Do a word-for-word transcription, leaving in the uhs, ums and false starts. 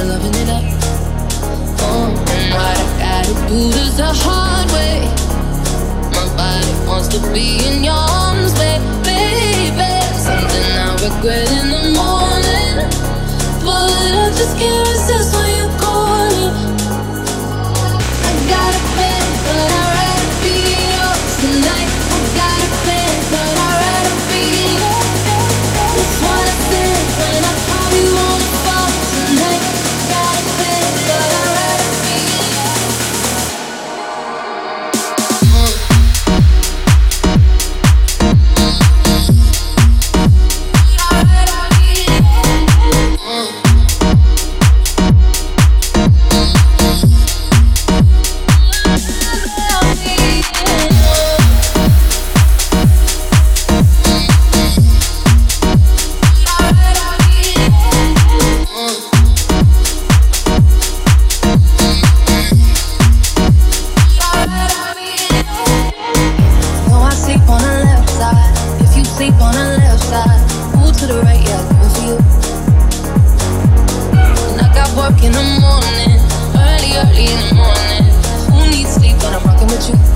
loving it up. Oh, and what I gotta do this the hard way. My body wants to be in your arms, baby. Something I regret in the morning, but I just can't resist when you call me. I got a plan, but I'd rather be yours tonight. I got a plan, but I'd rather be yours. That's what I said when I call you on the phone tonight. I got a plan, but I'd rather be yours. Work in the morning, early, early in the morning. Who needs sleep when I'm rocking with you?